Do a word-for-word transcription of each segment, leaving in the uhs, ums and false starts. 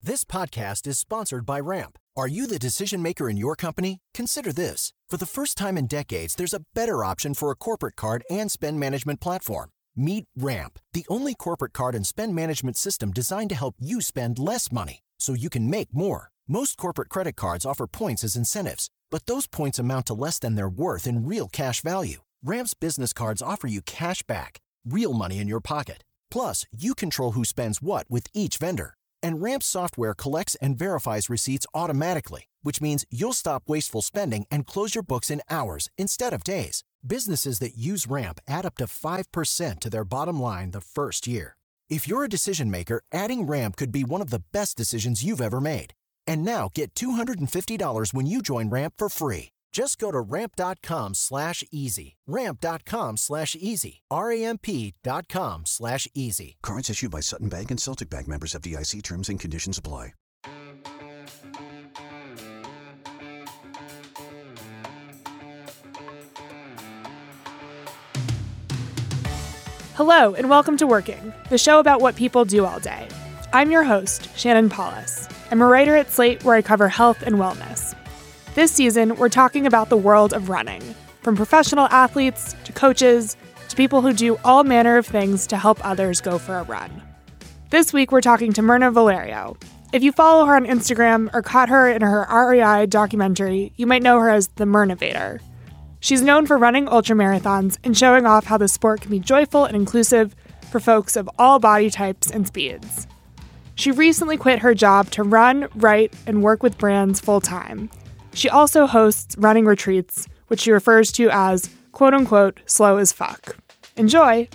This podcast is sponsored by Ramp. Are you the decision maker in your company? Consider this. For the first time in decades, there's a better option for a corporate card and spend management platform. Meet Ramp, the only corporate card and spend management system designed to help you spend less money so you can make more. Most corporate credit cards offer points as incentives, but those points amount to less than their worth in real cash value. Ramp's business cards offer you cash back, real money in your pocket. Plus, you control who spends what with each vendor. And Ramp's software collects and verifies receipts automatically, which means you'll stop wasteful spending and close your books in hours instead of days. Businesses that use Ramp add up to five percent to their bottom line the first year. If you're a decision maker, adding Ramp could be one of the best decisions you've ever made. And now get two hundred fifty dollars when you join Ramp for free. Just go to ramp.com slash easy. Ramp.com slash easy. R-A-M-P dot com slash easy. Cards issued by Sutton Bank and Celtic Bank, members, F D I C. Terms and conditions apply. Hello, and welcome to Working, the show about what people do all day. I'm your host, Shannon Paulus. I'm a writer at Slate where I cover health and wellness. This season, we're talking about the world of running, from professional athletes to coaches to people who do all manner of things to help others go for a run. This week, we're talking to Mirna Valerio. If you follow her on Instagram or caught her in her R E I documentary, you might know her as the Mirnavator. She's known for running ultramarathons and showing off how the sport can be joyful and inclusive for folks of all body types and speeds. She recently quit her job to run, write, and work with brands full-time. She also hosts running retreats, which she refers to as, quote-unquote, slow as fuck. Enjoy!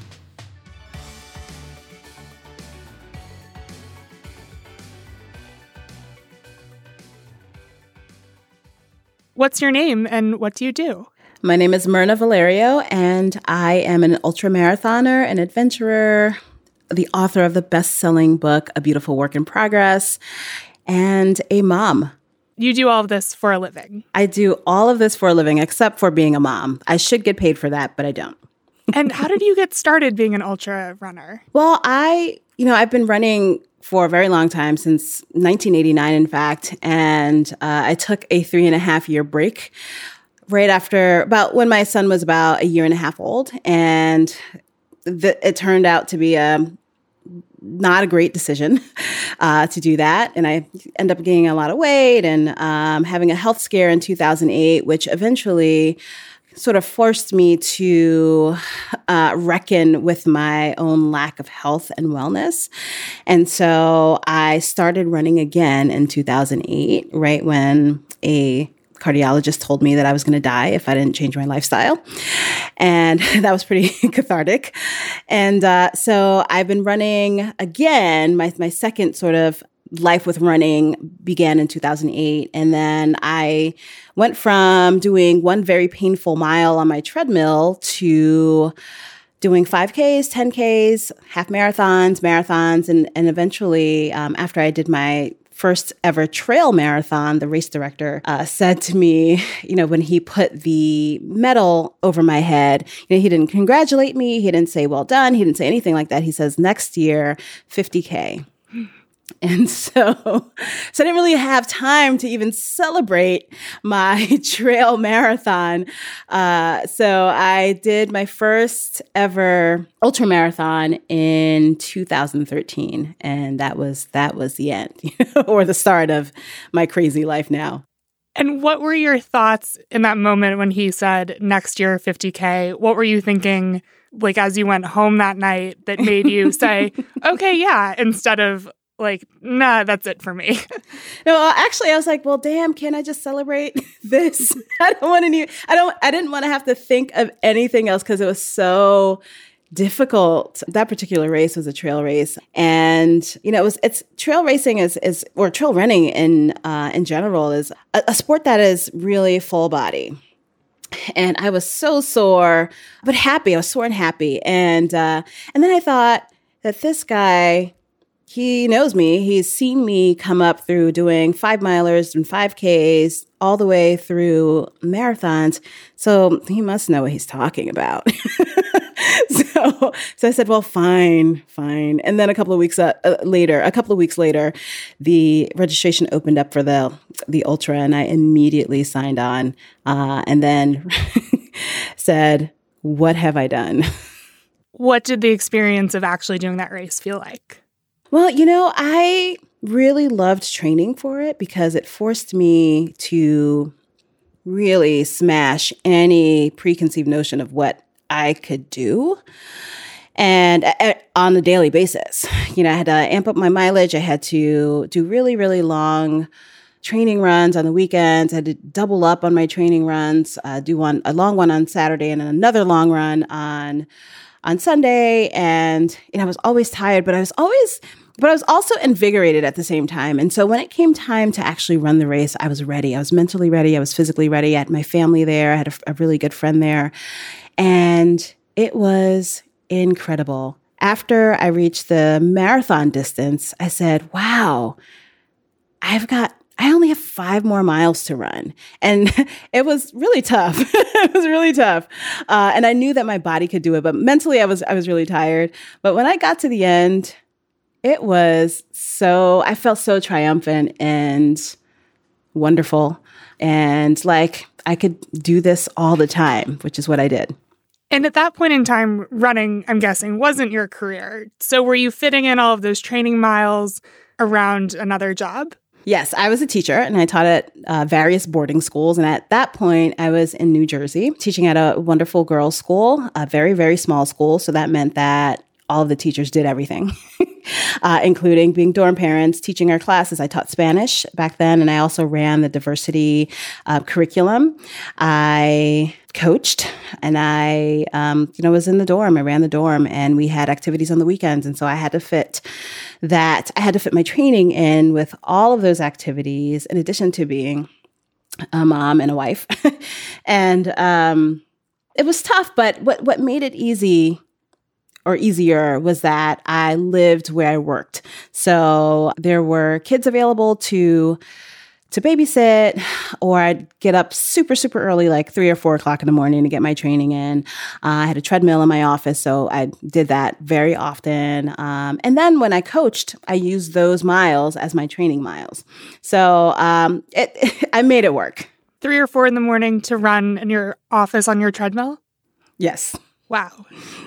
What's your name and what do you do? My name is Mirna Valerio, and I am an ultramarathoner, an adventurer, the author of the best-selling book, A Beautiful Work in Progress, and a mom. You do all of this for a living. I do all of this for a living, except for being a mom. I should get paid for that, but I don't. And how did you get started being an ultra runner? Well, I, you know, I've been running for a very long time, since nineteen eighty-nine, in fact, and uh, I took a three and a half year break right after, about when my son was about a year and a half old, and th- it turned out to be a not a great decision uh, to do that. And I ended up gaining a lot of weight and um, having a health scare in two thousand eight, which eventually sort of forced me to uh, reckon with my own lack of health and wellness. And so I started running again in two thousand eight, right when a cardiologist told me that I was going to die if I didn't change my lifestyle. And that was pretty cathartic. And uh, so I've been running again. My, my second sort of life with running began in two thousand eight. And then I went from doing one very painful mile on my treadmill to doing five Ks, ten Ks, half marathons, marathons. And, and eventually, um, after I did my first ever trail marathon, the race director uh, said to me, you know, when he put the medal over my head, you know, he didn't congratulate me. He didn't say, well done. He didn't say anything like that. He says, next year, fifty K. And so, so I didn't really have time to even celebrate my trail marathon. Uh, so I did my first ever ultra marathon in two thousand thirteen, and that was that was the end, you know, or the start of my crazy life now. And what were your thoughts in that moment when he said next year fifty K? What were you thinking, like, as you went home that night, that made you say, okay, yeah, instead of like, nah, that's it for me? No, actually, I was like, well, damn, can I just celebrate this? I don't want to. I don't. I didn't want to have to think of anything else because it was so difficult. That particular race was a trail race, and you know, it was. It's trail racing is is or trail running in uh, in general is a, a sport that is really full body. And I was so sore, but happy. I was sore and happy, and uh, and then I thought that this guy, he knows me. He's seen me come up through doing five milers and five Ks all the way through marathons. So he must know what he's talking about. so, so I said, well, fine, fine. And then a couple of weeks uh, uh, later, a couple of weeks later, the registration opened up for the the ultra, and I immediately signed on, uh, and then said, what have I done? What did the experience of actually doing that race feel like? Well, you know, I really loved training for it because it forced me to really smash any preconceived notion of what I could do. And uh, on a daily basis, you know, I had to amp up my mileage. I had to do really, really long training runs on the weekends. I had to double up on my training runs, uh, do one, a long one on Saturday and then another long run on, on Sunday. And, you know, I was always tired, but I was always, but I was also invigorated at the same time. And so when it came time to actually run the race, I was ready. I was mentally ready. I was physically ready. I had my family there. I had a, a really good friend there. And it was incredible. After I reached the marathon distance, I said, wow, I've got, I only have five more miles to run. And it was really tough. It was really tough. Uh, and I knew that my body could do it, but mentally I was, I was really tired. But when I got to the end, it was so, I felt so triumphant and wonderful. And like I could do this all the time, which is what I did. And at that point in time, running, I'm guessing, wasn't your career. So were you fitting in all of those training miles around another job? Yes, I was a teacher and I taught at uh, various boarding schools. And at that point, I was in New Jersey teaching at a wonderful girls' school, a very, very small school. So that meant that all of the teachers did everything, uh, including being dorm parents, teaching our classes. I taught Spanish back then, and I also ran the diversity uh, curriculum. I coached, and I, um, you know, was in the dorm. I ran the dorm, and we had activities on the weekends. And so I had to fit that. I had to fit my training in with all of those activities, in addition to being a mom and a wife. and um, it was tough, but what what made it easy or easier was that I lived where I worked. So there were kids available to to babysit, or I'd get up super, super early, like three or four o'clock in the morning to get my training in. Uh, I had a treadmill in my office, so I did that very often. Um, and then when I coached, I used those miles as my training miles. So um, it, it, I made it work. Three or four in the morning to run in your office on your treadmill? Yes. Wow.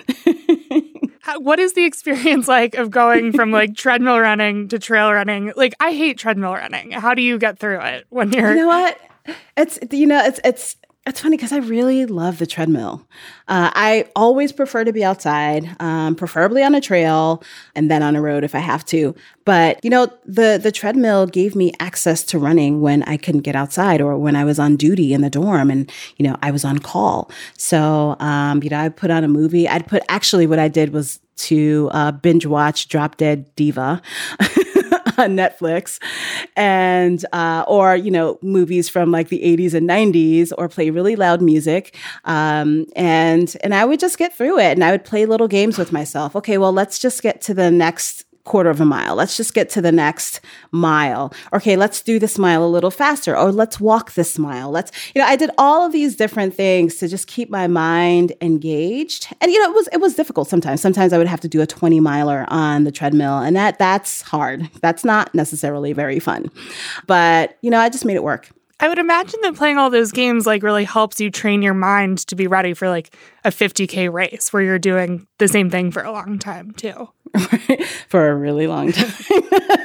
How, what is the experience like of going from like treadmill running to trail running? Like, I hate treadmill running. How do you get through it when you're... You know what? It's, you know, it's, it's, it's funny because I really love the treadmill. Uh, I always prefer to be outside, um, preferably on a trail and then on a road if I have to. But, you know, the, the treadmill gave me access to running when I couldn't get outside or when I was on duty in the dorm and, you know, I was on call. So, um, you know, I put on a movie. I'd put, actually what I did was to uh, binge watch Drop Dead Diva on Netflix, and uh, or you know movies from like the eighties and nineties, or play really loud music, um, and and I would just get through it, and I would play little games with myself. Okay, well, let's just get to the next quarter of a mile. Let's just get to the next mile. Okay, let's do this mile a little faster, or let's walk this mile. Let's, you know, I did all of these different things to just keep my mind engaged. And, you know, it was, it was difficult sometimes. Sometimes I would have to do a twenty miler on the treadmill, and that, that's hard. That's not necessarily very fun, but, you know, I just made it work. I would imagine that playing all those games like really helps you train your mind to be ready for like a fifty K race where you're doing the same thing for a long time too. For a really long time.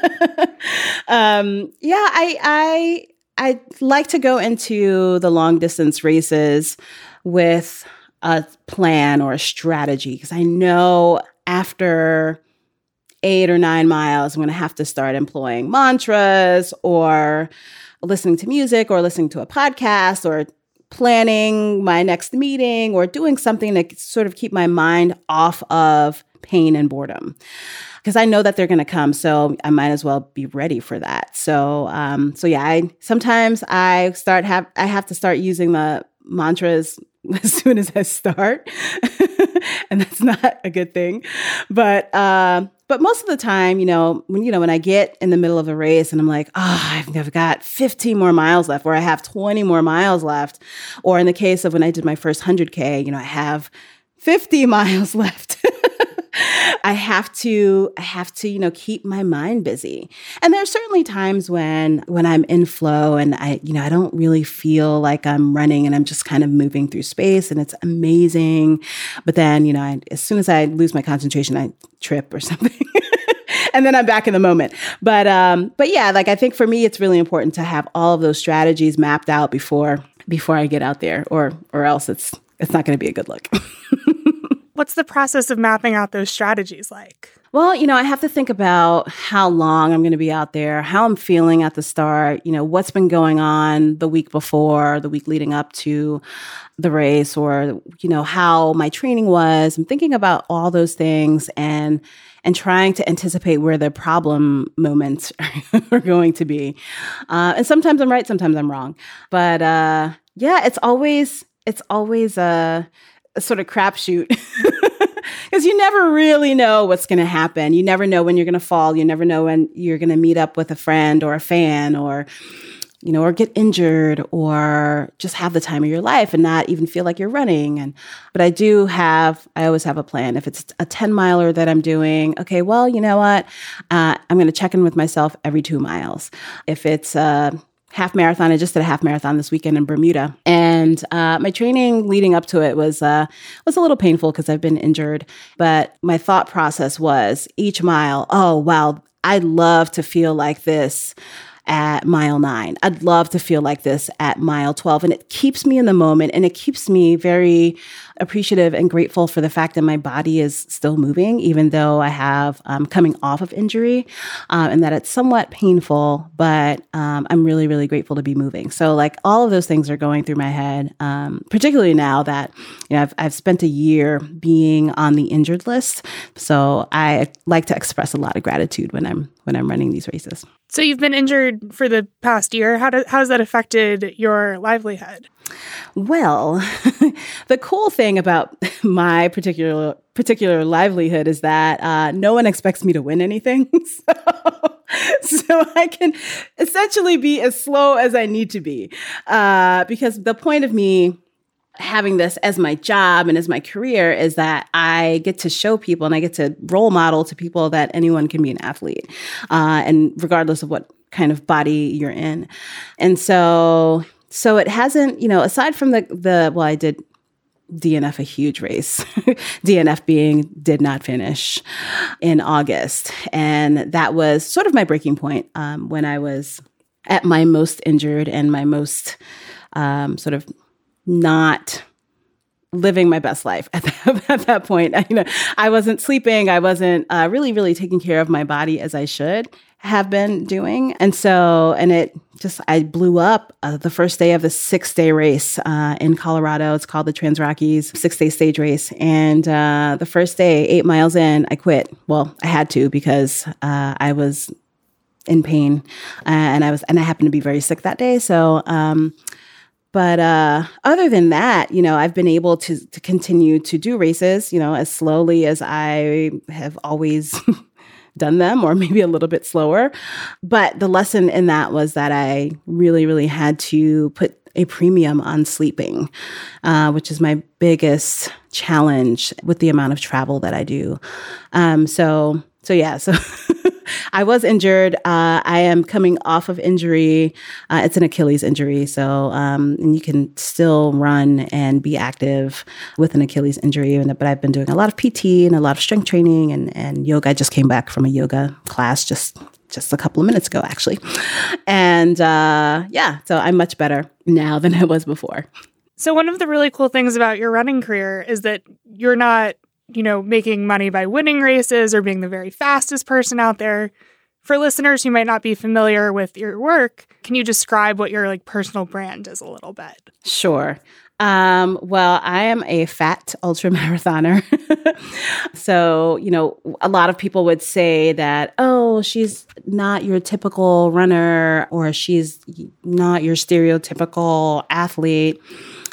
um, yeah, I, I, I like to go into the long distance races with a plan or a strategy, because I know after eight or nine miles, I'm going to have to start employing mantras or listening to music or listening to a podcast or planning my next meeting or doing something to sort of keep my mind off of pain and boredom, because I know that they're going to come. So I might as well be ready for that. So, um, so yeah, I, sometimes I start have, I have to start using the mantras as soon as I start, and that's not a good thing. But, uh, but most of the time, you know, when, you know, when I get in the middle of a race and I'm like, oh, I've, I've got fifteen more miles left, or I have twenty more miles left. Or in the case of when I did my first one hundred K, you know, I have fifty miles left. I have to, I have to, you know, keep my mind busy. And there are certainly times when, when I'm in flow and I, you know, I don't really feel like I'm running and I'm just kind of moving through space and it's amazing. But then, you know, I, as soon as I lose my concentration, I trip or something. And then I'm back in the moment. But, um, but yeah, like I think for me, it's really important to have all of those strategies mapped out before, before I get out there, or, or else it's, it's not going to be a good look. What's the process of mapping out those strategies like? Well, you know, I have to think about how long I'm going to be out there, how I'm feeling at the start, you know, what's been going on the week before, the week leading up to the race, or, you know, how my training was. I'm thinking about all those things and and trying to anticipate where the problem moments are going to be. Uh, and sometimes I'm right, sometimes I'm wrong. But uh, yeah, it's always it's always a, a sort of crapshoot. Because you never really know what's going to happen. You never know when you're going to fall. You never know when you're going to meet up with a friend or a fan, or, you know, or get injured, or just have the time of your life and not even feel like you're running. And but I do have, I always have a plan. If it's a ten miler that I'm doing, okay, well, you know what? Uh, I'm going to check in with myself every two miles. If it's a half marathon, I just did a half marathon this weekend in Bermuda, and uh, my training leading up to it was uh, was a little painful because I've been injured. But my thought process was each mile, oh wow, I'd love to feel like this at mile nine. I'd love to feel like this at mile twelve. And it keeps me in the moment, and it keeps me very appreciative and grateful for the fact that my body is still moving, even though I have um, coming off of injury, uh, and that it's somewhat painful, but um, I'm really, really grateful to be moving. So like all of those things are going through my head, um, particularly now that, you know, I've, I've spent a year being on the injured list. So I like to express a lot of gratitude when I'm, when I'm running these races. So you've been injured for the past year. How, do, how has that affected your livelihood? Well, the cool thing about my particular particular livelihood is that uh, no one expects me to win anything. so, so I can essentially be as slow as I need to be, uh, because the point of me having this as my job and as my career is that I get to show people and I get to role model to people that anyone can be an athlete, uh, and regardless of what kind of body you're in. And so, so it hasn't, you know, aside from the, the, well, I did D N F a huge race, D N F being did not finish in August. And that was sort of my breaking point, um, when I was at my most injured and my most, um, sort of not living my best life at that, at that point. You know, I wasn't sleeping. I wasn't uh, really, really taking care of my body as I should have been doing. And so, and it just, I blew up uh, the first day of the six day race uh, in Colorado. It's called the Trans Rockies six day stage race. And uh, the first day, eight miles in, I quit. Well, I had to because uh, I was in pain uh, and I was, and I happened to be very sick that day. So, um, But uh, other than that, you know, I've been able to to continue to do races, you know, as slowly as I have always done them, or maybe a little bit slower. But the lesson in that was that I really, really had to put a premium on sleeping, uh, which is my biggest challenge with the amount of travel that I do. Um, so, so yeah, so I was injured. Uh, I am coming off of injury. Uh, it's an Achilles injury. So, um, and you can still run and be active with an Achilles injury. But I've been doing a lot of P T and a lot of strength training and, and yoga. I just came back from a yoga class just, just a couple of minutes ago, actually. And uh, yeah, so I'm much better now than I was before. So one of the really cool things about your running career is that you're not, you know, making money by winning races or being the very fastest person out there. For listeners who might not be familiar with your work, can you describe what your like personal brand is a little bit? Sure. Um, well, I am a fat ultra marathoner. So, you know, a lot of people would say that, oh, she's not your typical runner, or she's not your stereotypical athlete.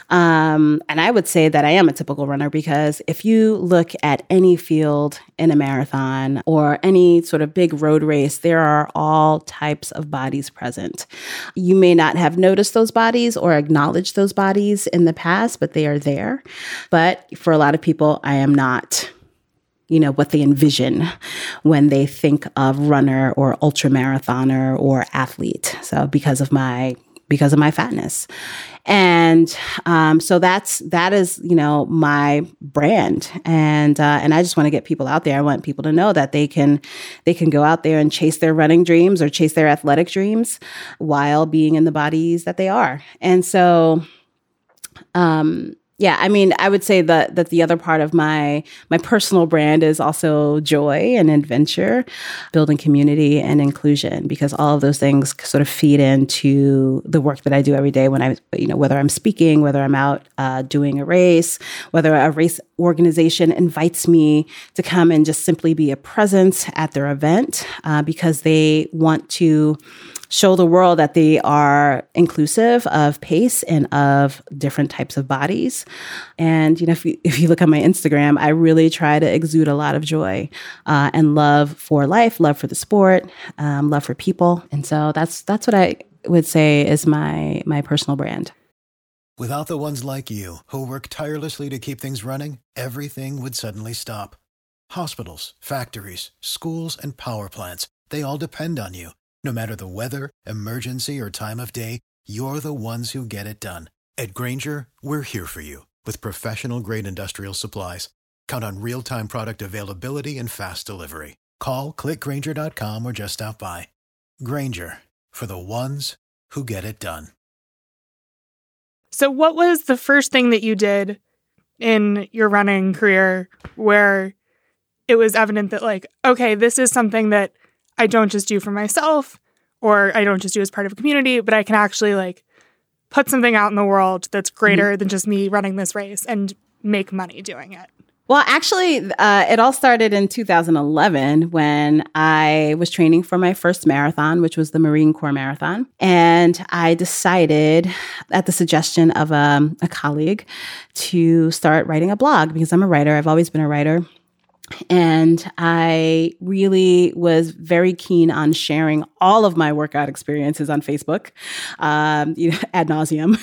Um, and I would say that I am a typical runner because if you look at any field in a marathon or any sort of big road race, there are all types of bodies present. You may not have noticed those bodies or acknowledged those bodies in the past, but they are there. But for a lot of people, I am not, you know, what they envision when they think of runner or ultra marathoner or athlete. So because of my because of my fatness. And um, so that's that is, you know, my brand. And uh, and I just want to get people out there. I want people to know that they can they can go out there and chase their running dreams or chase their athletic dreams while being in the bodies that they are. And so um Yeah, I mean, I would say that that the other part of my my personal brand is also joy and adventure, building community and inclusion, because all of those things sort of feed into the work that I do every day when I, you know, whether I'm speaking, whether I'm out uh, doing a race, whether a race organization invites me to come and just simply be a presence at their event uh, because they want to show the world that they are inclusive of pace and of different types of bodies. And, you know, if you, if you look at my Instagram, I really try to exude a lot of joy uh, and love for life, love for the sport, um, love for people. And so that's that's what I would say is my my personal brand. Without the ones like you who work tirelessly to keep things running, everything would suddenly stop. Hospitals, factories, schools, and power plants, they all depend on you. No matter the weather, emergency, or time of day, you're the ones who get it done. At Grainger, we're here for you with professional-grade industrial supplies. Count on real-time product availability and fast delivery. Call, click Grainger dot com, or just stop by. Grainger, for the ones who get it done. So what was the first thing that you did in your running career where it was evident that, like, okay, this is something that I don't just do for myself, or I don't just do as part of a community, but I can actually like put something out in the world that's greater mm-hmm. than just me running this race and make money doing it? Well, actually, uh, it all started in two thousand eleven when I was training for my first marathon, which was the Marine Corps Marathon. And I decided, at the suggestion of um, a colleague, to start writing a blog because I'm a writer. I've always been a writer. And I really was very keen on sharing all of my workout experiences on Facebook, um, you know, ad nauseum.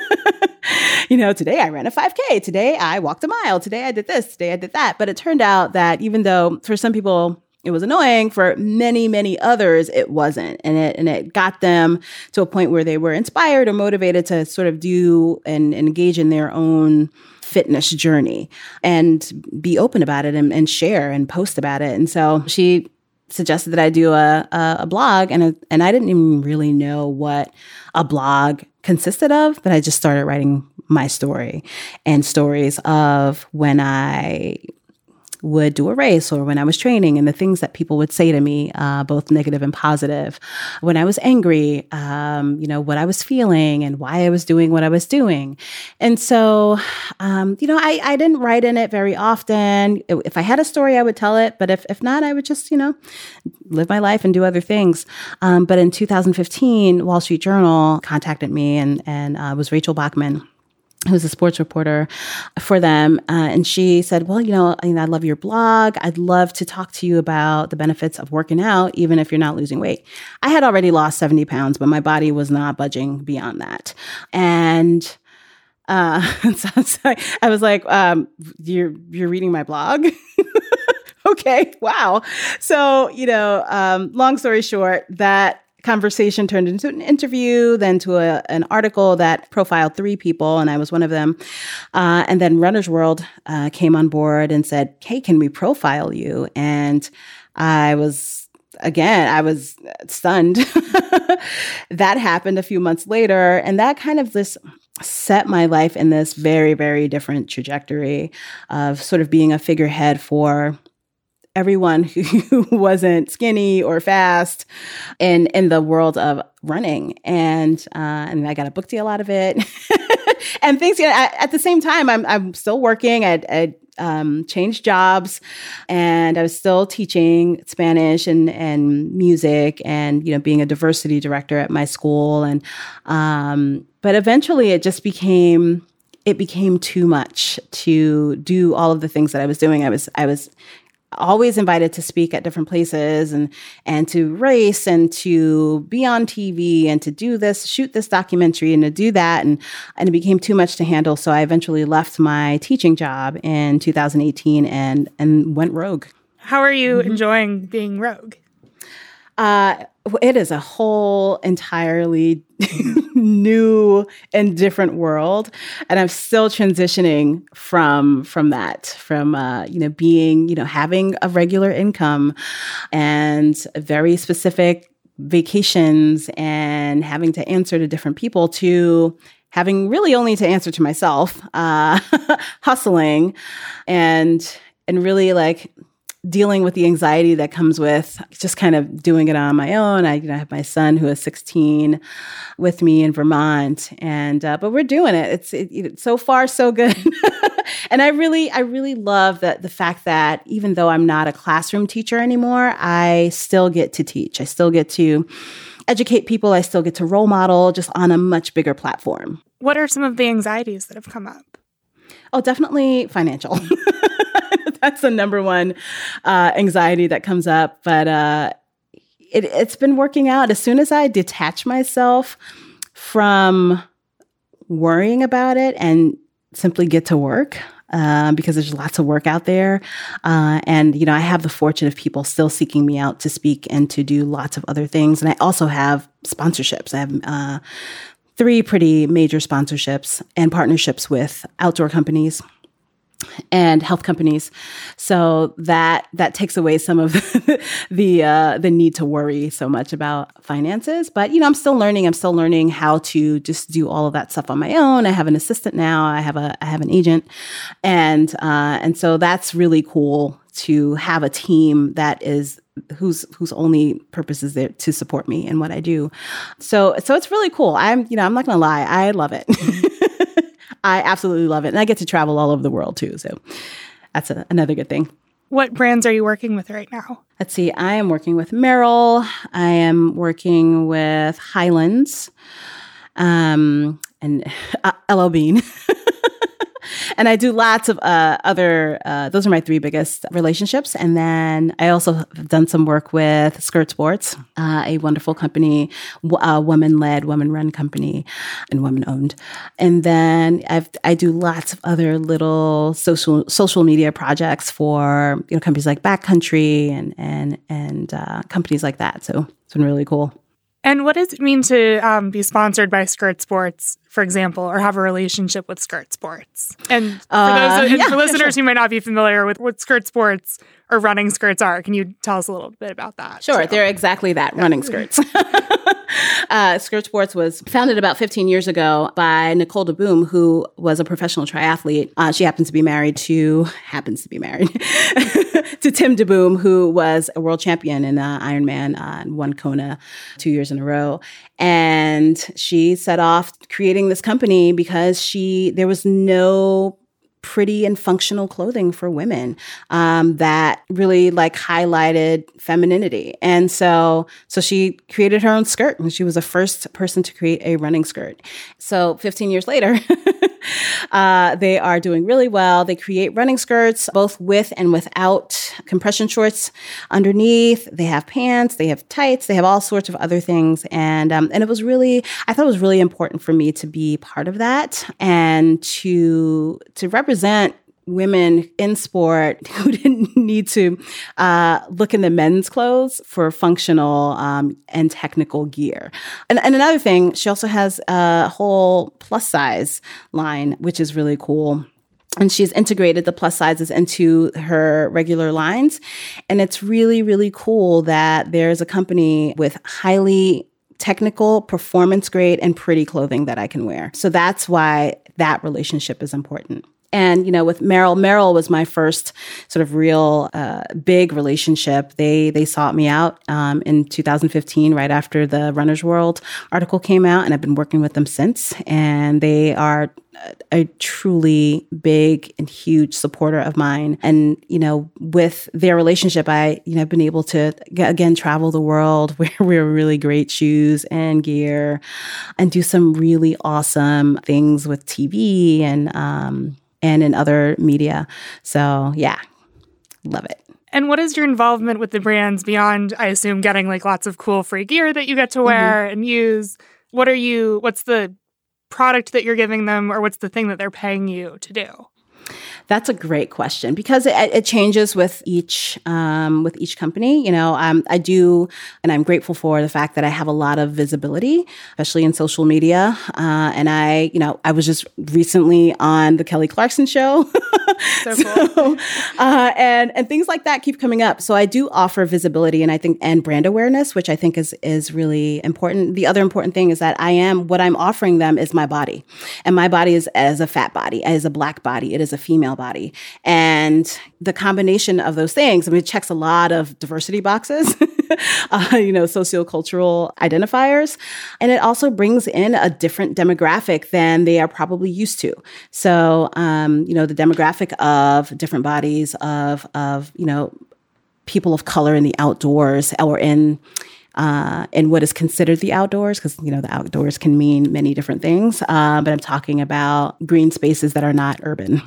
You know, today I ran a five K. Today I walked a mile. Today I did this. Today I did that. But it turned out that even though for some people it was annoying, for many, many others it wasn't. And it and it got them to a point where they were inspired or motivated to sort of do and, and engage in their own fitness journey and be open about it and, and share and post about it. And so she suggested that I do a, a, a blog, and, a, and I didn't even really know what a blog consisted of, but I just started writing my story and stories of when I would do a race or when I was training and the things that people would say to me, uh, both negative and positive. When I was angry, um, you know, what I was feeling and why I was doing what I was doing. And so, um, you know, I, I didn't write in it very often. If I had a story, I would tell it. But if, if not, I would just, you know, live my life and do other things. Um, but in two thousand fifteen, Wall Street Journal contacted me, and, and uh, it was Rachel Bachman, who's a sports reporter for them. Uh, and she said, well, you know, I, mean, I love your blog. I'd love to talk to you about the benefits of working out, even if you're not losing weight. I had already lost seventy pounds, but my body was not budging beyond that. And uh, so, so I was like, um, you're, you're reading my blog? Okay, wow. So, you know, um, long story short, that conversation turned into an interview, then to a, an article that profiled three people, and I was one of them. Uh, and then Runner's World uh, came on board and said, hey, can we profile you? And I was, again, I was stunned. That happened a few months later, and that kind of this set my life in this very, very different trajectory of sort of being a figurehead for everyone who wasn't skinny or fast in, in the world of running. And uh, and I got a book deal out of it. And things, you know, at, at the same time, I'm I'm still working. I, I um, changed jobs, and I was still teaching Spanish and, and music and, you know, being a diversity director at my school. And um, but eventually it just became it became too much to do all of the things that I was doing. I was, I was always invited to speak at different places and, and to race and to be on T V and to do this, shoot this documentary and to do that. And, and it became too much to handle. So I eventually left my teaching job in two thousand eighteen and, and went rogue. How are you Mm-hmm. enjoying being rogue? Uh, it is a whole entirely new and different world. And I'm still transitioning from, from that, from, uh, you know, being, you know, having a regular income and very specific vacations and having to answer to different people to having really only to answer to myself, uh, hustling and, and really like, dealing with the anxiety that comes with just kind of doing it on my own. I, you know, I have my son who is sixteen with me in Vermont, and uh, but we're doing it. It's it, it, so far so good, and I really, I really love that the fact that even though I'm not a classroom teacher anymore, I still get to teach. I still get to educate people. I still get to role model, just on a much bigger platform. What are some of the anxieties that have come up? Oh, definitely financial. That's the number one uh, anxiety that comes up. But uh, it, it's been working out. As soon as I detach myself from worrying about it and simply get to work, um, because there's lots of work out there. Uh, and, you know, I have the fortune of people still seeking me out to speak and to do lots of other things. And I also have sponsorships. I have uh, three pretty major sponsorships and partnerships with outdoor companies and health companies. So that that takes away some of the uh, the need to worry so much about finances. But, you know, I'm still learning. I'm still learning how to just do all of that stuff on my own. I have an assistant now. I have a I have an agent. And uh, and so that's really cool to have a team that is whose whose only purpose is there to support me in what I do. So so it's really cool. I'm, you know, I'm not going to lie. I love it. I absolutely love it. And I get to travel all over the world too. So that's a, another good thing. What brands are you working with right now? Let's see. I am working with Merrill. I am working with Highlands um, and uh, L L Bean. And I do lots of uh, other, uh, those are my three biggest relationships. And then I also have done some work with Skirt Sports, uh, a wonderful company, a woman-led, woman-run company and woman-owned. And then I've, I do lots of other little social social media projects for, you know, companies like Backcountry and, and, and uh, companies like that. So it's been really cool. And what does it mean to um, be sponsored by Skirt Sports, for example, or have a relationship with Skirt Sports? And for, uh, those, and yeah, for listeners sure. who might not be familiar with what Skirt Sports or running skirts are, can you tell us a little bit about that? Sure, too? they're exactly that, running skirts. uh, Skirt Sports was founded about fifteen years ago by Nicole DeBoom, who was a professional triathlete. Uh, she happens to be married to, happens to be married to Tim DeBoom, who was a world champion in uh, Ironman uh, and won Kona two years in a row. And she set off creating this company because she there was no pretty and functional clothing for women um, that really like highlighted femininity. And so so she created her own skirt, and she was the first person to create a running skirt. So fifteen years later, uh, they are doing really well. They create running skirts, both with and without compression shorts underneath. They have pants, they have tights, they have all sorts of other things. And um, and it was really, I thought it was really important for me to be part of that and to to represent represent women in sport who didn't need to uh, look in the men's clothes for functional um, and technical gear. And, and another thing, she also has a whole plus size line, which is really cool. And she's integrated the plus sizes into her regular lines. And it's really, really cool that there's a company with highly technical, performance grade, and pretty clothing that I can wear. So that's why that relationship is important. And, you know, with Merrell, Merrell was my first sort of real uh, big relationship. They they sought me out um, in two thousand fifteen, right after the Runner's World article came out, and I've been working with them since. And they are a truly big and huge supporter of mine. And, you know, with their relationship, I, you know, I've been able to, again, travel the world, wear, wear really great shoes and gear, and do some really awesome things with T V and, um, and in other media. So, yeah, love it. And what is your involvement with the brands beyond, I assume, getting like lots of cool free gear that you get to wear mm-hmm. and use? What are you, what's the product that you're giving them, or what's the thing that they're paying you to do? That's a great question, because it, it changes with each um, with each company. You know, um, I do, and I'm grateful for the fact that I have a lot of visibility, especially in social media. Uh, and I, you know, I was just recently on the Kelly Clarkson show, so cool. so, uh, and and things like that keep coming up. So I do offer visibility, and I think and brand awareness, which I think is is really important. The other important thing is that I am what I'm offering them is my body, and my body is as a fat body, as a Black body, it is a female body. And the combination of those things, I mean, it checks a lot of diversity boxes, uh, you know, sociocultural identifiers. And it also brings in a different demographic than they are probably used to. So, um, you know, the demographic of different bodies of, of, you know, people of color in the outdoors or in Uh, in what is considered the outdoors, because, you know, the outdoors can mean many different things. Uh, but I'm talking about green spaces that are not urban.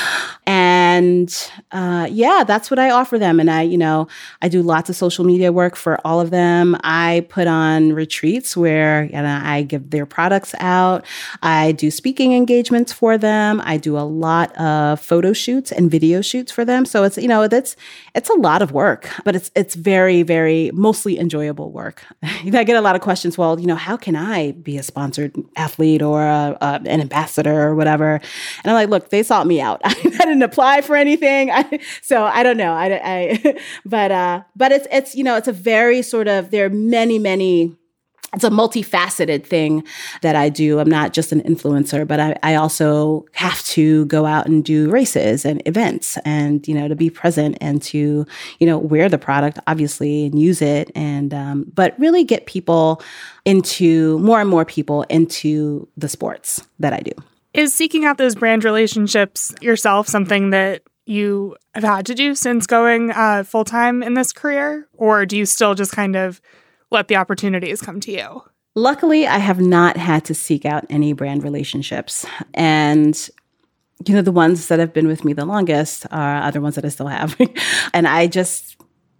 And uh, yeah, that's what I offer them. And I, you know, I do lots of social media work for all of them. I put on retreats where you know, I give their products out. I do speaking engagements for them. I do a lot of photo shoots and video shoots for them. So it's, you know, that's, it's a lot of work, but it's, it's very, very mostly enjoyable work. I get a lot of questions. Well, you know, how can I be a sponsored athlete or a, a, an ambassador or whatever? And I'm like, look, they sought me out. I didn't apply for anything. I, so I don't know. I, I but, uh, but it's, it's, you know, it's a very sort of, there are many, many, it's a multifaceted thing that I do. I'm not just an influencer, but I, I also have to go out and do races and events and, you know, to be present and to, you know, wear the product, obviously, and use it. And, um, but really get people into, more and more people into the sports that I do. Is seeking out those brand relationships yourself something that you have had to do since going uh, full-time in this career? Or do you still just kind of let the opportunities come to you? Luckily, I have not had to seek out any brand relationships. And, you know, the ones that have been with me the longest are other ones that I still have. And I just,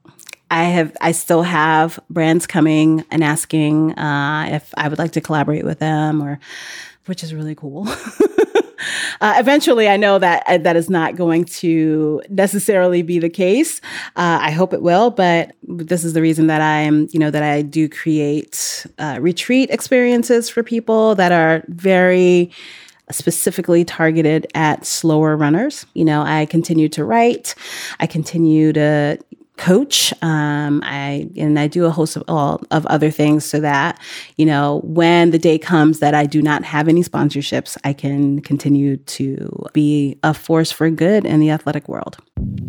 I have, I still have brands coming and asking uh, if I would like to collaborate with them, or, which is really cool. Uh, eventually, I know that uh, that is not going to necessarily be the case. Uh, I hope it will, but this is the reason that I'm, you know, that I do create uh, retreat experiences for people that are very specifically targeted at slower runners. You know, I continue to write. I continue to coach. Um, I and I do a host of all of other things so that, you know, when the day comes that I do not have any sponsorships, I can continue to be a force for good in the athletic world.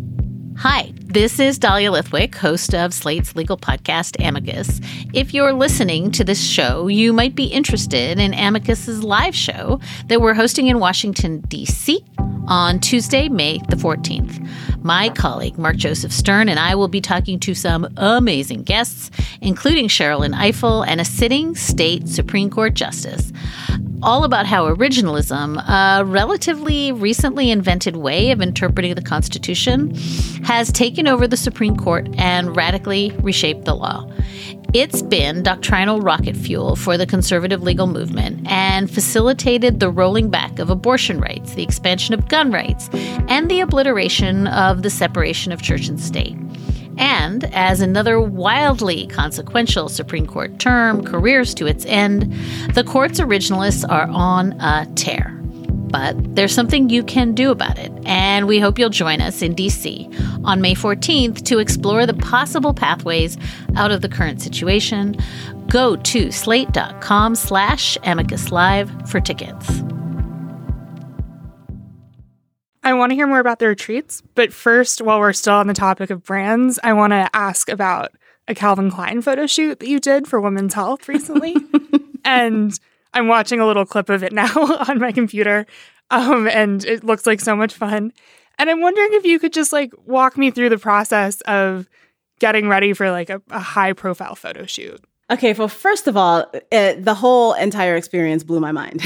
Hi, this is Dahlia Lithwick, host of Slate's legal podcast, Amicus. If you're listening to this show, you might be interested in Amicus's live show that we're hosting in Washington, D C on Tuesday, May the fourteenth. My colleague, Mark Joseph Stern, and I will be talking to some amazing guests, including Sherrilyn Ifill and a sitting state Supreme Court justice, all about how originalism, a relatively recently invented way of interpreting the Constitution, has taken over the Supreme Court and radically reshaped the law. It's been doctrinal rocket fuel for the conservative legal movement and facilitated the rolling back of abortion rights, the expansion of gun rights, and the obliteration of the separation of church and state. And as another wildly consequential Supreme Court term careers to its end, the court's originalists are on a tear. But there's something you can do about it, and we hope you'll join us in D C on May fourteenth to explore the possible pathways out of the current situation. Go to slate.com slash amicus live for tickets. I want to hear more about the retreats. But first, while we're still on the topic of brands, I want to ask about a Calvin Klein photo shoot that you did for Women's Health recently. And I'm watching a little clip of it now on my computer. Um, and it looks like so much fun. And I'm wondering if you could just like walk me through the process of getting ready for like a, a high profile photo shoot. Okay, well, first of all, it, the whole entire experience blew my mind.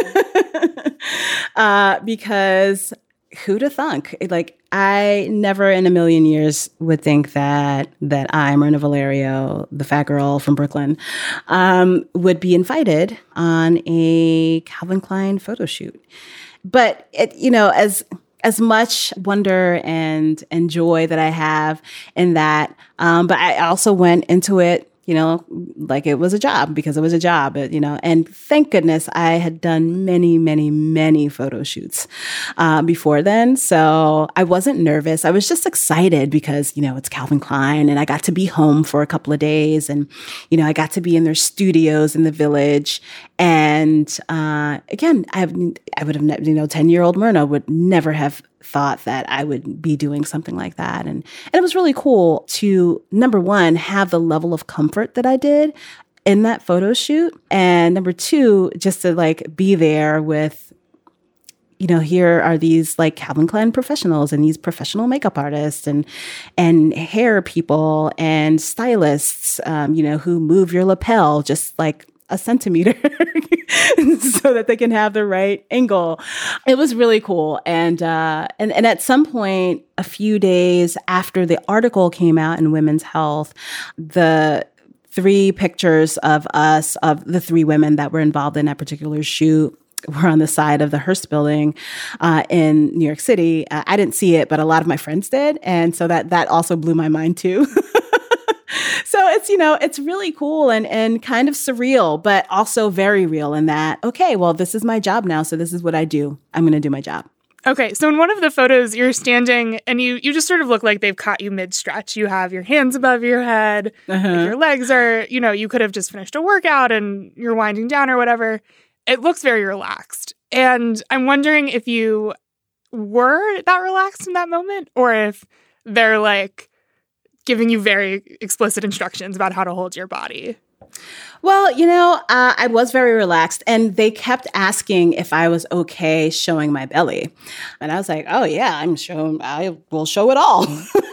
uh, because who'da thunk? Like, I never in a million years would think that that I, Myrna Valerio, the fat girl from Brooklyn, um, would be invited on a Calvin Klein photo shoot. But, it, you know, as... as much wonder and and joy that I have in that. Um, but I also went into it, you know, like it was a job because it was a job, you know, and thank goodness I had done many, many, many photo shoots uh, before then. So I wasn't nervous. I was just excited because, you know, it's Calvin Klein and I got to be home for a couple of days and, you know, I got to be in their studios in the Village. And uh, again, I, have, I would have, ne- you know, ten-year-old Myrna would never have thought that I would be doing something like that. And, and it was really cool to, number one, have the level of comfort that I did in that photo shoot. And number two, just to like be there with, you know, here are these like Calvin Klein professionals and these professional makeup artists and and hair people and stylists, um, you know, who move your lapel just like a centimeter so that they can have the right angle. It was really cool. And, uh, and, and at some point, a few days after the article came out in Women's Health, the three pictures of us, of the three women that were involved in that particular shoot, were on the side of the Hearst building uh, in New York City. Uh, I didn't see it, but a lot of my friends did. And so that, that also blew my mind too. So it's, you know, it's really cool and, and kind of surreal, but also very real in that, okay, well, this is my job now. So this is what I do. I'm going to do my job. Okay. So in one of the photos, you're standing and you, you just sort of look like they've caught you mid-stretch. You have your hands above your head. Uh-huh. Like your legs are, you know, you could have just finished a workout and you're winding down or whatever. It looks very relaxed. And I'm wondering if you were that relaxed in that moment or if they're like, giving you very explicit instructions about how to hold your body. Well, you know, uh, I was very relaxed and they kept asking if I was okay showing my belly. And I was like, oh yeah, I'm showing, I will show it all.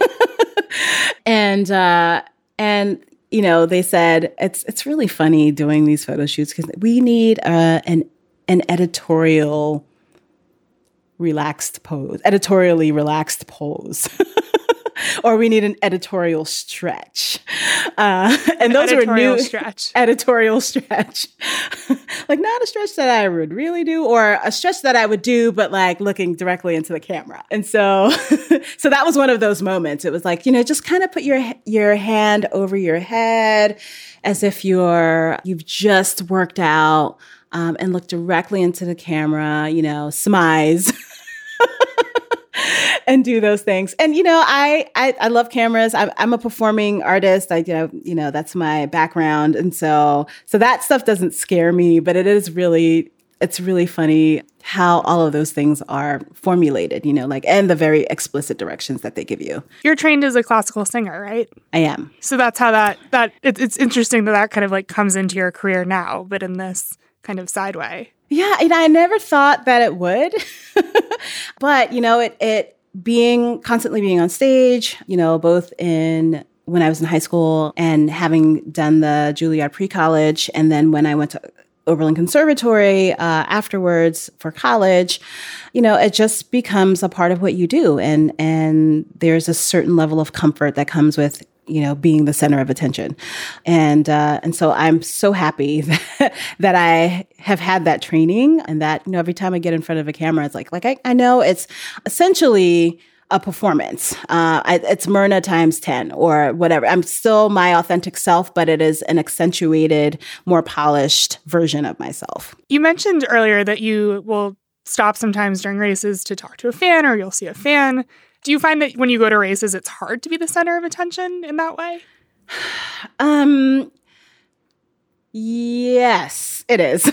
and, uh, and, you know, they said, it's, it's really funny doing these photo shoots because we need uh, an, an editorial relaxed pose, editorially relaxed pose. Or we need an editorial stretch. Uh, and those were new stretch. Editorial stretch. Like not a stretch that I would really do or a stretch that I would do, but like looking directly into the camera. And so, so that was one of those moments. It was like, you know, just kind of put your, your hand over your head as if you're, you've just worked out um, and look directly into the camera, you know, smize. And do those things. And, you know, I, I, I love cameras. I'm, I'm a performing artist. I, you know, you know, that's my background. And so, so that stuff doesn't scare me, but it is really, it's really funny how all of those things are formulated, you know, like, and the very explicit directions that they give you. You're trained as a classical singer, right? I am. So that's how that, that it, it's interesting that that kind of like comes into your career now, but in this kind of side way. Yeah. And I never thought that it would, but, you know, it, it, being constantly being on stage, you know, both in when I was in high school and having done the Juilliard pre-college. And then when I went to Oberlin Conservatory uh, afterwards for college, you know, it just becomes a part of what you do. And, and there's a certain level of comfort that comes with, you know, being the center of attention. And, uh, and so I'm so happy that, that I have had that training and that, you know, every time I get in front of a camera, it's like, like, I, I know it's essentially a performance. Uh, I, it's Myrna times ten or whatever. I'm still my authentic self, but it is an accentuated, more polished version of myself. You mentioned earlier that you will stop sometimes during races to talk to a fan or you'll see a fan. Do you find that when you go to races, it's hard to be the center of attention in that way? Um, yes, it is.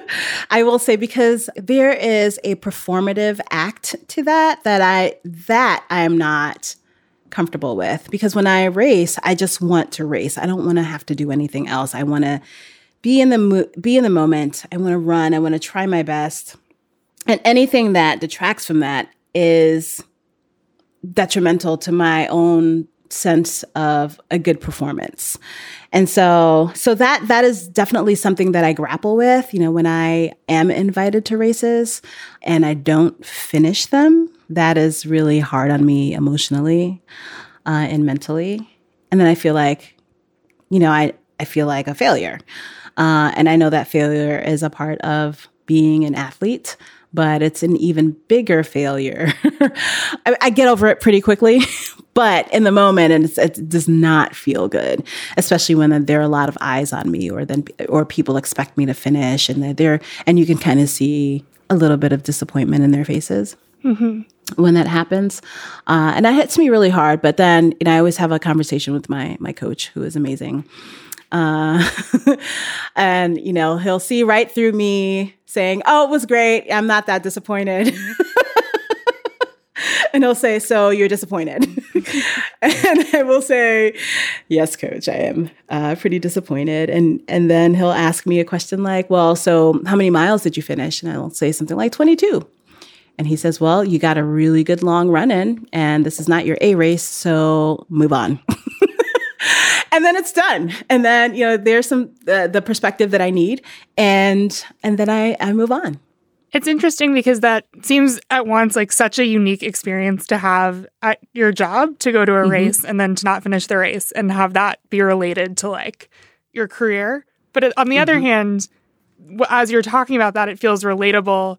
I will say, because there is a performative act to that that I that I am not comfortable with. Because when I race, I just want to race. I don't want to have to do anything else. I want to be in the mo- be in the moment. I want to run. I want to try my best. And anything that detracts from that is detrimental to my own sense of a good performance. And so, so that, that is definitely something that I grapple with, you know, when I am invited to races and I don't finish them. That is really hard on me emotionally, uh, and mentally. And then I feel like, you know, I, I feel like a failure. Uh, and I know that failure is a part of being an athlete, but it's an even bigger failure. I, I get over it pretty quickly, but in the moment, and it's, it does not feel good, especially when there are a lot of eyes on me, or then or people expect me to finish, and they're there, and you can kind of see a little bit of disappointment in their faces mm-hmm. when that happens, uh, and that hits me really hard. But then, you know, I always have a conversation with my my coach, who is amazing. Uh, and, you know, he'll see right through me saying, oh, it was great. I'm not that disappointed. And he'll say, so you're disappointed. And I will say, yes, coach, I am uh, pretty disappointed. And, and then he'll ask me a question like, well, so how many miles did you finish? And I'll say something like twenty-two. And he says, well, you got a really good long run in, and this is not your A race, so move on. And then it's done. And then, you know, there's some, uh, the perspective that I need. And, and then I, I move on. It's interesting because that seems at once like such a unique experience to have at your job, to go to a mm-hmm. race and then to not finish the race and have that be related to like your career. But on the mm-hmm. other hand, as you're talking about that, it feels relatable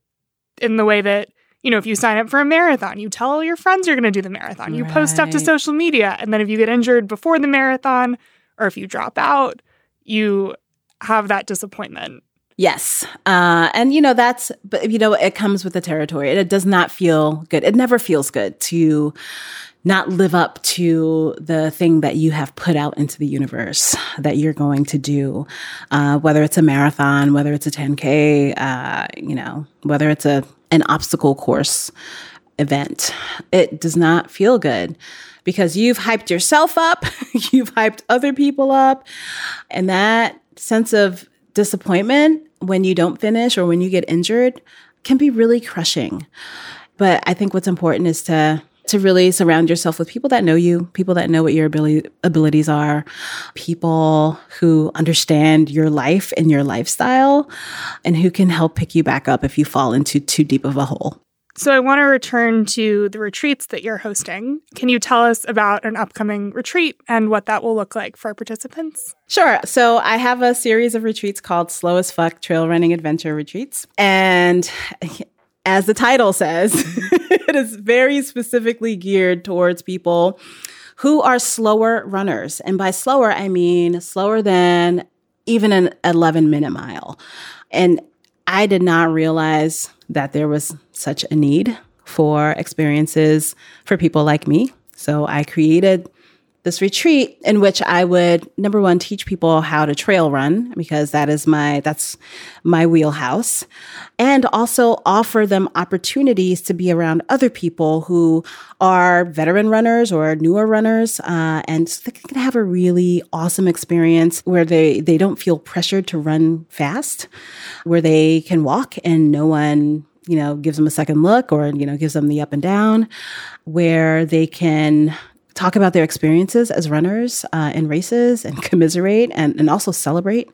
in the way that, you know, if you sign up for a marathon, you tell all your friends you're going to do the marathon. You right. post stuff to social media. And then if you get injured before the marathon, or if you drop out, you have that disappointment. Yes. Uh, and, you know, that's, but, you know, it comes with the territory. It, it does not feel good. It never feels good to not live up to the thing that you have put out into the universe that you're going to do, uh, whether it's a marathon, whether it's a ten K, uh, you know, whether it's a an obstacle course event. It does not feel good because you've hyped yourself up, you've hyped other people up, and that sense of disappointment when you don't finish or when you get injured can be really crushing. But I think what's important is to to really surround yourself with people that know you, people that know what your ability, abilities are, people who understand your life and your lifestyle, and who can help pick you back up if you fall into too deep of a hole. So I want to return to the retreats that you're hosting. Can you tell us about an upcoming retreat and what that will look like for our participants? Sure. So I have a series of retreats called Slow as Fuck Trail Running Adventure Retreats. And as the title says, it is very specifically geared towards people who are slower runners. And by slower, I mean slower than even an eleven minute mile. And I did not realize that there was such a need for experiences for people like me. So I created this retreat in which I would, number one, teach people how to trail run, because that is my, that's my wheelhouse, and also offer them opportunities to be around other people who are veteran runners or newer runners, uh, and so they can have a really awesome experience where they, they don't feel pressured to run fast, where they can walk and no one, you know, gives them a second look or, you know, gives them the up and down, where they can talk about their experiences as runners uh, in races and commiserate and, and also celebrate.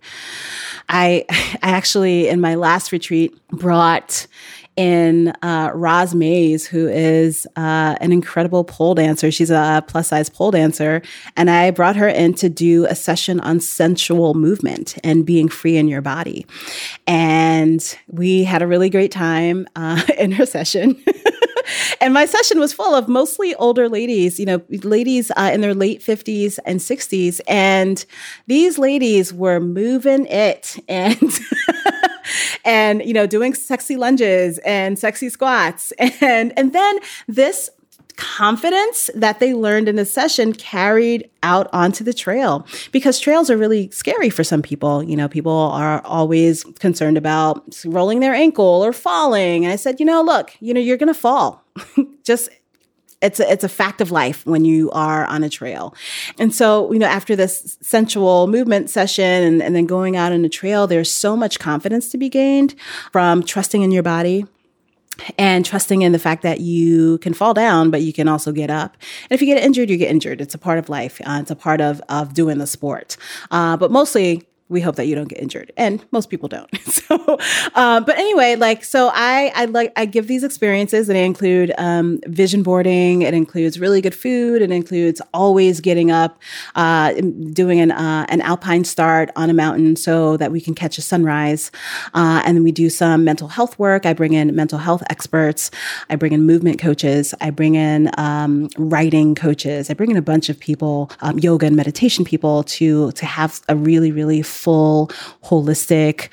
I, I actually, in my last retreat, brought in uh, Roz Mays, who is uh, an incredible pole dancer. She's a plus-size pole dancer. And I brought her in to do a session on sensual movement and being free in your body. And we had a really great time uh, in her session. And my session was full of mostly older ladies, you know, ladies uh, in their late fifties and sixties. And these ladies were moving it and, and, you know, doing sexy lunges and sexy squats. And, and then this confidence that they learned in the session carried out onto the trail, because trails are really scary for some people. You know, people are always concerned about rolling their ankle or falling. And I said, you know, look, you know, you're going to fall. Just It's a, it's a fact of life when you are on a trail. And so, you know, after this sensual movement session and, and then going out on a trail, there's so much confidence to be gained from trusting in your body and trusting in the fact that you can fall down, but you can also get up. And if you get injured, you get injured. It's a part of life. Uh, it's a part of, of doing the sport. Uh, but mostly, we hope that you don't get injured, and most people don't. So, uh, but anyway, like, so I, I like, I give these experiences, and they include um, vision boarding. It includes really good food. It includes always getting up, uh, doing an uh, an alpine start on a mountain so that we can catch a sunrise, uh, and then we do some mental health work. I bring in mental health experts. I bring in movement coaches. I bring in um, writing coaches. I bring in a bunch of people, um, yoga and meditation people, to to have a really, really full, holistic,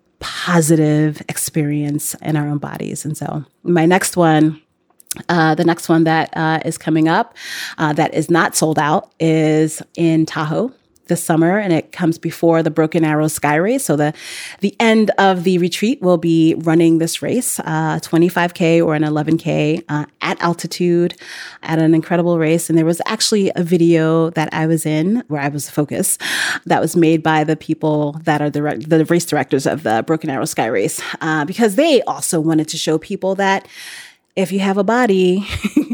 positive experience in our own bodies. And so my next one, uh, the next one that uh, is coming up uh, that is not sold out is in Tahoe this summer, and it comes before the Broken Arrow Sky Race. So the the end of the retreat will be running this race, uh, twenty-five K or an eleven K uh, at altitude at an incredible race. And there was actually a video that I was in where I was the focus that was made by the people that are the, the race directors of the Broken Arrow Sky Race, uh, because they also wanted to show people that if you have a body,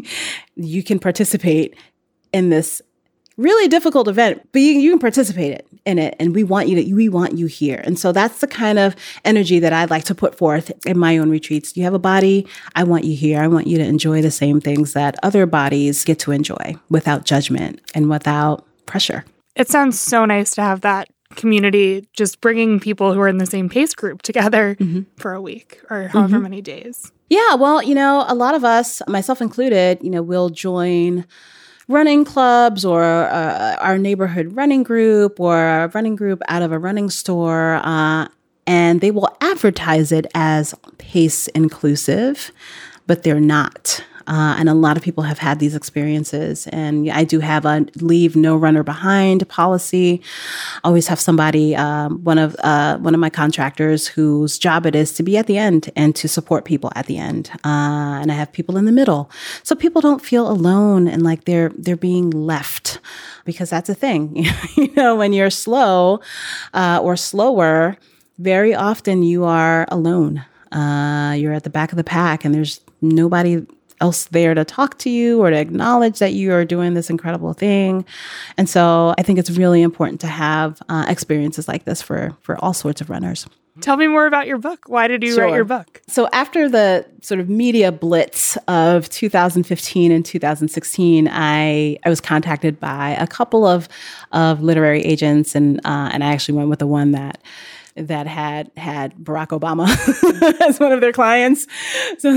you can participate in this really difficult event, but you, you can participate in it. And we want you to, we want you here. And so that's the kind of energy that I'd like to put forth in my own retreats. You have a body. I want you here. I want you to enjoy the same things that other bodies get to enjoy without judgment and without pressure. It sounds so nice to have that community, just bringing people who are in the same pace group together mm-hmm. for a week or however mm-hmm. many days. Yeah. Well, you know, a lot of us, myself included, you know, will join running clubs or uh, our neighborhood running group or a running group out of a running store, uh, and they will advertise it as pace inclusive, but they're not. Uh, and a lot of people have had these experiences. And I do have a leave no runner behind policy. I always have somebody, um, one of uh, one of my contractors whose job it is to be at the end and to support people at the end. Uh, and I have people in the middle, so people don't feel alone and like they're they're being left, because that's a thing. You know, when you're slow uh, or slower, very often you are alone. Uh, you're at the back of the pack, and there's nobody else there to talk to you or to acknowledge that you are doing this incredible thing. And so I think it's really important to have uh, experiences like this for, for all sorts of runners. Tell me more about your book. Why did you sure. write your book? So after the sort of media blitz of two thousand fifteen and two thousand sixteen, I, I was contacted by a couple of, of literary agents, and uh, and I actually went with the one that that had had Barack Obama as one of their clients. So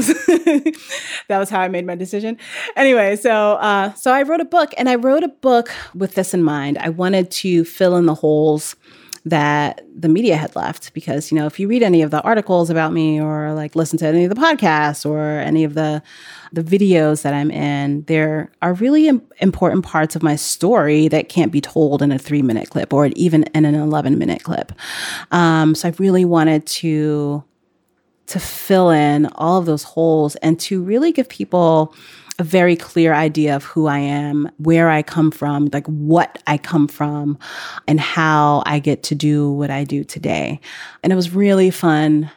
that was how I made my decision. Anyway, so uh, so I wrote a book, and I wrote a book with this in mind. I wanted to fill in the holes that the media had left, because, you know, if you read any of the articles about me or like listen to any of the podcasts or any of the the videos that I'm in, there are really im- important parts of my story that can't be told in a three minute clip or even in an eleven minute clip. Um, so I really wanted to to fill in all of those holes and to really give people a very clear idea of who I am, where I come from, like what I come from, and how I get to do what I do today. And it was really fun.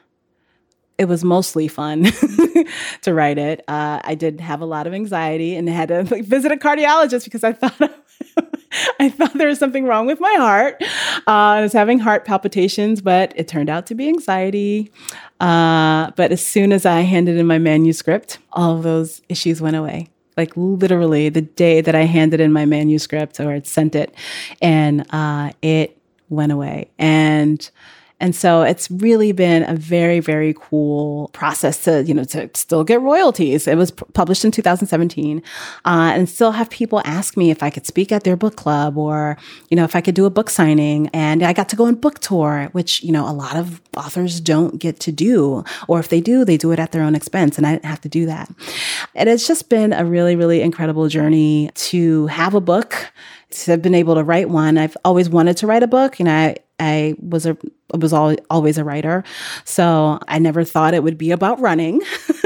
It was mostly fun to write it. Uh, I did have a lot of anxiety and had to like, visit a cardiologist because I thought I thought there was something wrong with my heart. Uh, I was having heart palpitations, but it turned out to be anxiety. Uh, but as soon as I handed in my manuscript, all of those issues went away. Like literally the day that I handed in my manuscript or had sent it, and uh, it went away. And And so it's really been a very, very cool process to, you know, to still get royalties. It was p- published in two thousand seventeen, uh, and still have people ask me if I could speak at their book club or, you know, if I could do a book signing. And I got to go on book tour, which, you know, a lot of authors don't get to do. Or if they do, they do it at their own expense. And I didn't have to do that. And it's just been a really, really incredible journey to have a book, to have been able to write one. I've always wanted to write a book. You know, I, I was a was al- always a writer, so I never thought it would be about running.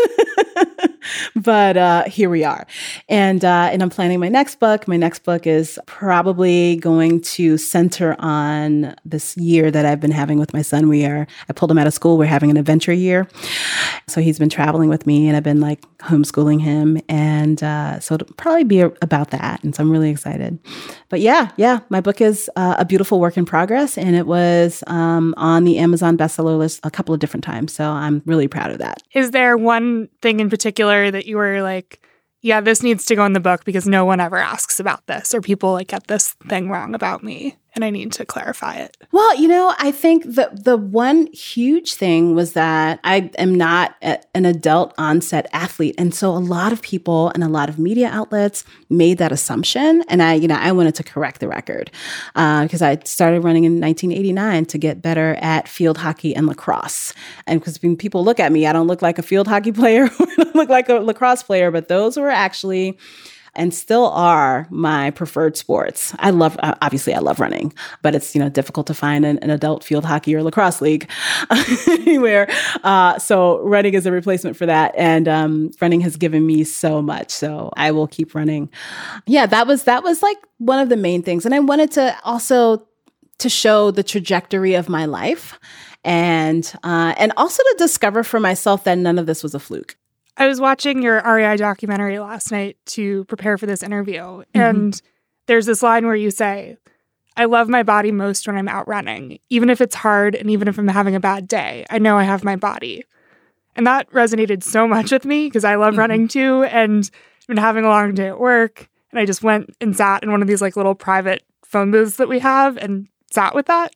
But uh, here we are. And uh, and I'm planning my next book. My next book is probably going to center on this year that I've been having with my son. We are, I pulled him out of school. We're having an adventure year. So he's been traveling with me and I've been like homeschooling him. And uh, so it'll probably be a, about that. And so I'm really excited. But yeah, yeah, my book is uh, a beautiful work in progress. And it was um, on the Amazon bestseller list a couple of different times. So I'm really proud of that. Is there one thing in particular that you were like, yeah, this needs to go in the book because no one ever asks about this, or people like get this thing wrong about me and I need to clarify it? Well, you know, I think the the one huge thing was that I am not a, an adult onset athlete. And so a lot of people and a lot of media outlets made that assumption. And I, you know, I wanted to correct the record because uh, I started running in nineteen eighty-nine to get better at field hockey and lacrosse. And because when people look at me, I don't look like a field hockey player, I don't look like a lacrosse player, but those were actually and still are my preferred sports. I love, obviously I love running, but it's, you know, difficult to find an, an adult field hockey or lacrosse league anywhere. Uh, so running is a replacement for that. And um, running has given me so much. So I will keep running. Yeah, that was, that was like one of the main things. And I wanted to also to show the trajectory of my life and, uh, and also to discover for myself that none of this was a fluke. I was watching your R E I documentary last night to prepare for this interview. Mm-hmm. And there's this line where you say, I love my body most when I'm out running. Even if it's hard and even if I'm having a bad day, I know I have my body. And that resonated so much with me because I love mm-hmm. running too. And I've been having a long day at work. And I just went and sat in one of these like little private phone booths that we have and sat with that.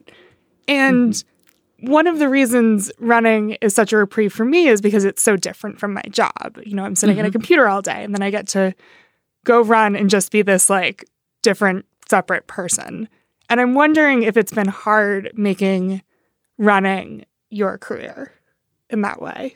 And mm-hmm. one of the reasons running is such a reprieve for me is because it's so different from my job. You know, I'm sitting mm-hmm. at a computer all day and then I get to go run and just be this like different, separate person. And I'm wondering if it's been hard making running your career in that way.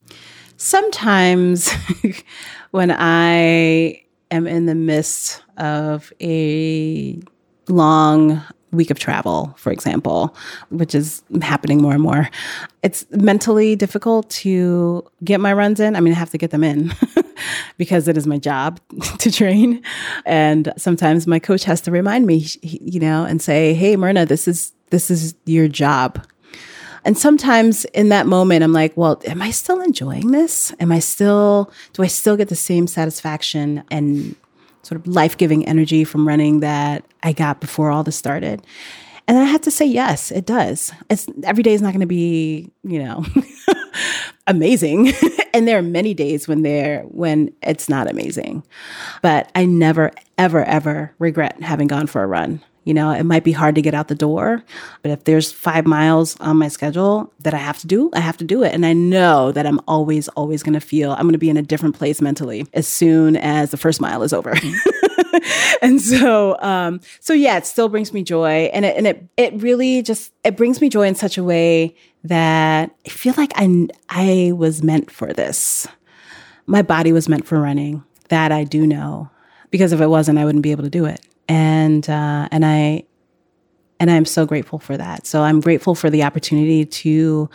Sometimes when I am in the midst of a long week of travel, for example, which is happening more and more, it's mentally difficult to get my runs in. I mean, I have to get them in because it is my job to train. And sometimes my coach has to remind me, you know, and say, hey, Myrna, this is, this is your job. And sometimes in that moment, I'm like, well, am I still enjoying this? Am I still, do I still get the same satisfaction and sort of life-giving energy from running that I got before all this started? And I had to say, yes, it does. It's every day is not going to be, you know, amazing. And there are many days when they're, when it's not amazing. But I never, ever, ever regret having gone for a run. You know, it might be hard to get out the door, but if there's five miles on my schedule that I have to do, I have to do it. And I know that I'm always, always going to feel, I'm going to be in a different place mentally as soon as the first mile is over. And so, um, so yeah, it still brings me joy. And it, and it, it really just, it brings me joy in such a way that I feel like I, I was meant for this. My body was meant for running. That I do know, because if it wasn't, I wouldn't be able to do it. And uh, and I and I'm so grateful for that. So I'm grateful for the opportunity to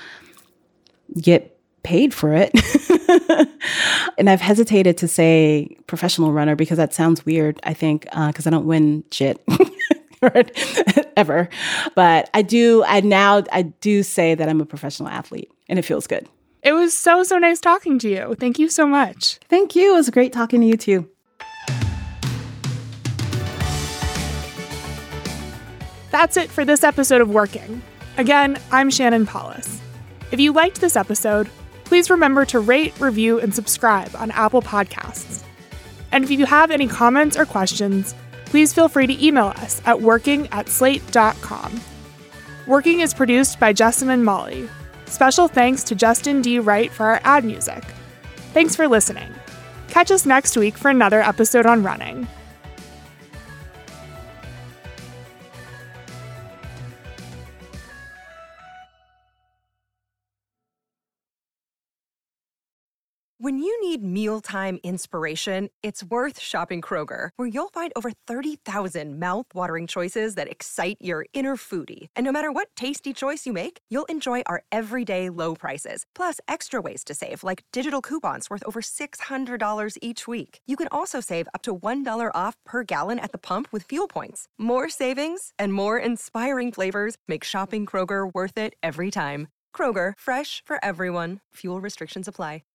get paid for it. And I've hesitated to say professional runner because that sounds weird, I think, because uh, I don't win shit ever. But I do. I now I do say that I'm a professional athlete, and it feels good. It was so so nice talking to you. Thank you so much. Thank you. It was great talking to you too. That's it for this episode of Working. Again, I'm Shannon Paulus. If you liked this episode, please remember to rate, review, and subscribe on Apple Podcasts. And if you have any comments or questions, please feel free to email us at working at slate dot com. Working is produced by Jessamine Molly. Special thanks to Justin D. Wright for our ad music. Thanks for listening. Catch us next week for another episode on running. When you need mealtime inspiration, it's worth shopping Kroger, where you'll find over thirty thousand mouth-watering choices that excite your inner foodie. And no matter what tasty choice you make, you'll enjoy our everyday low prices, plus extra ways to save, like digital coupons worth over six hundred dollars each week. You can also save up to one dollar off per gallon at the pump with fuel points. More savings and more inspiring flavors make shopping Kroger worth it every time. Kroger, fresh for everyone. Fuel restrictions apply.